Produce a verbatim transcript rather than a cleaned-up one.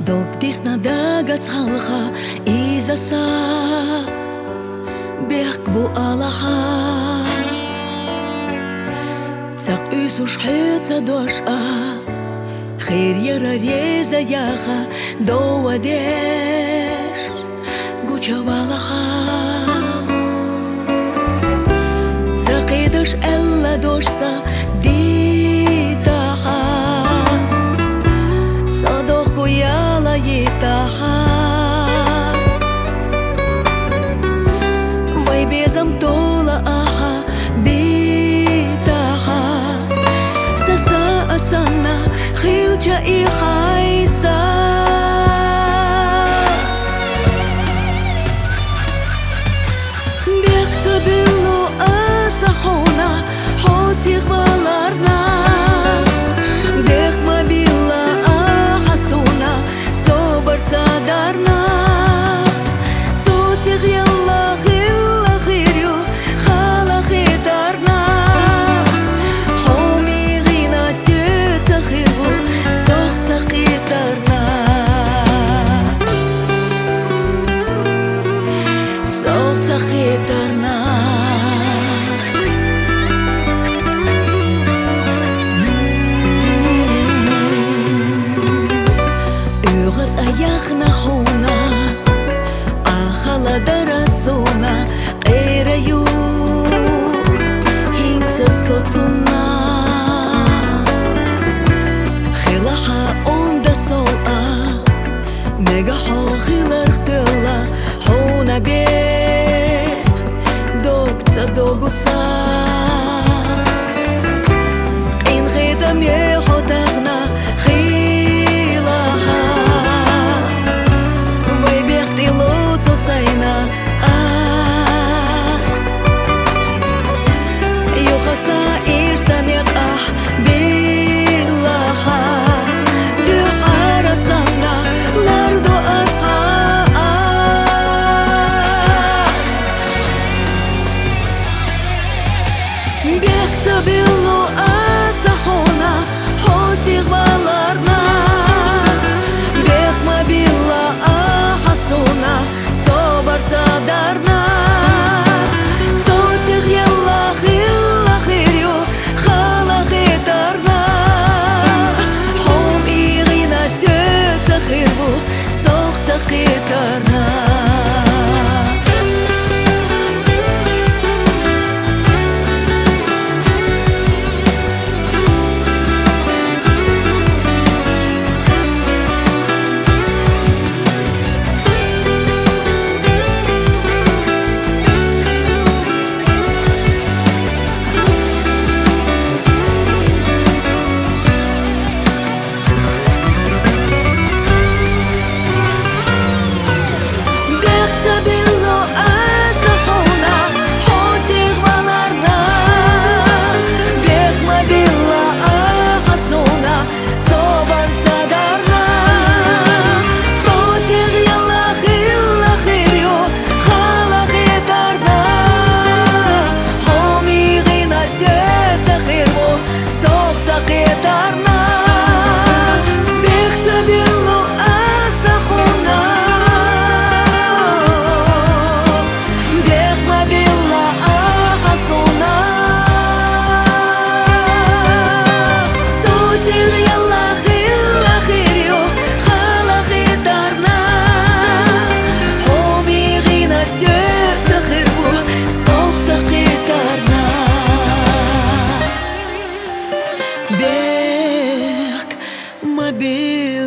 Dogdis na dagat halcha izasa Bek bu alaha Цак үсүш хыца доша Хир яра реза яха Доадеш Гучавалаха Цакидыш элла дошса Дитаха Садох гуяла етаха Вай безам тола аха Битаха Саса асана Хилча и хайса Бекца билу асахона Хосих валарна Бек мобила ахасуна Собар цадарна Сосих ялла хилла хирю Хала хитарна Хоми гина сюца хирву Сохца хитарна Сохца хитарна Аяхна хуна Ахала дарасуна Эйраю Хинца соцуна Хилаха онда соа Мега хо хилархтыла Хуна бе Догца догуса Ин хитам ехотагна Сайна ас Юхаса ирсан яках Биллаха Дюхарасана Ларду асха ас Бекца биллу асахона Хосих валарна Бек мобила ахасуна Собар цадарна Сосих ялла хилла хирю Хала хитарна Хом игина сюца хирву Сохца хитарна Бек мобил